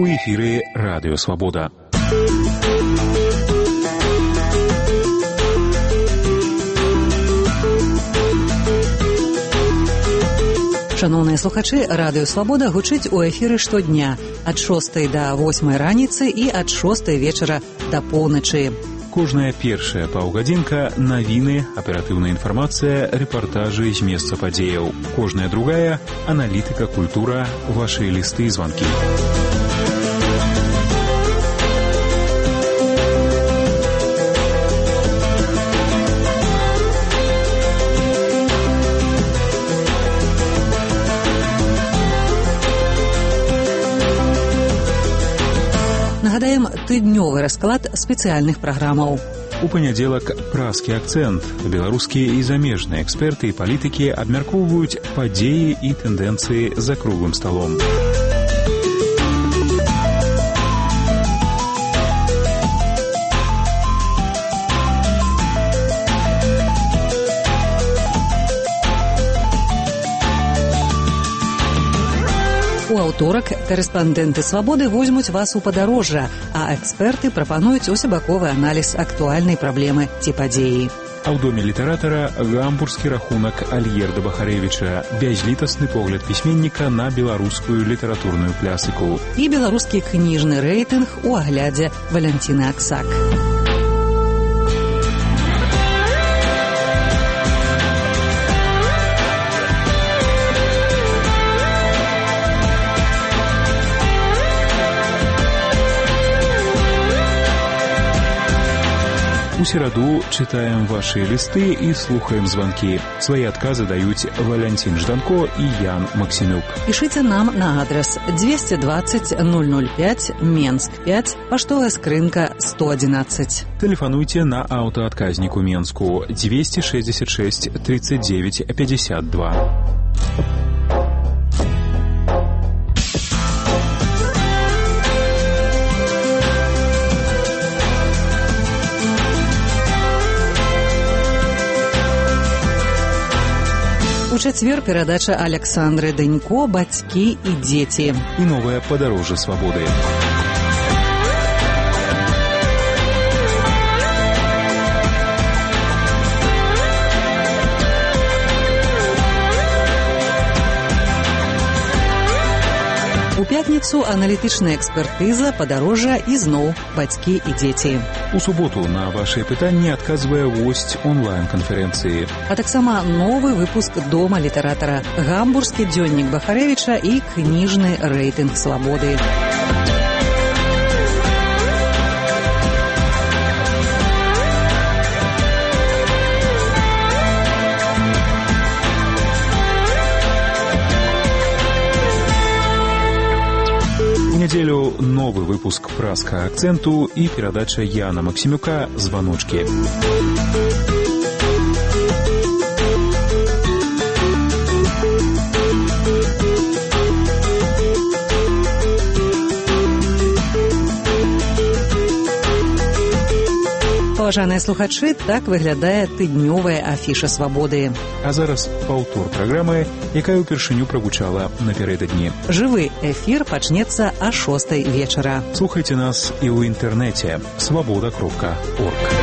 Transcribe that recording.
У эфіры Радыё Свабода. Шановныя слухачы, Радыё Свабода гучыць у эфіры штодня ад 6 да 8 раніцы і ад 6 вечара да поўначы. Кожная першая паўгадзінка – навіны, аператыўная інфармацыя, рэпартажы з месца падзеяў. Кожная другая – аналітыка, культура, вашыя лісты і званкі. Нагадаем тыднёвы расклад спецыяльных праграмаў. У панядзелак празкі акцэнт. Беларускія і замежныя эксперты і палітыкі абмяркоўваюць падзеі і тэндэнцыі за круглым сталом. У аўторак карэспандэнты «Свабоды» возьмуць вас у падарожжа, а эксперты прапануюць усебаковы аналіз актуальнай праблемы ці падзеі. А ў доме літаратара гамбургскі рахунак Альерда Бахарэвіча, бязлітасны погляд пісьменніка на беларускую літаратурную класіку. І беларускі кніжны рэйтынг у аглядзе Валянціны Аксак. У сераду чытаем вашыя лісты і слухаем званкі. Свае адказы даюць Валянцін Жданко і Ян Максімюк. Пішыце нам на адрес 220 005 Менск 5, паштовая скрынка 111. Тэлефануйце на аўтаадказнік у Менску 266 39 52. У чацвер перадача Аляксандры Дэнько «Бацькі і дзеці». І новае падарожжа свабоды. У пятніцу аналітычная экспертыза, падарожжа і зноў «Бацькі і дзеці». У суботу на вашыя пытанні адказвае госць онлайн-канферэнцыі. А таксама новы выпуск дома літаратара, гамбургскі дзённік Бахарэвіча і кніжны рэйтынг «Свабоды». У нядзелю новы выпуск празкага акцэнту і перадача Яна Максімюка «Званочкі». Паважаныя слухачы, так выглядае тыднёвая афіша «Свабоды». А зараз паўтор праграмы, якая ўпершыню прагучала напярэдадні. Жывы эфір пачнецца а 6 вечара. Слухайце нас і ў інтэрнэце свабода.орг.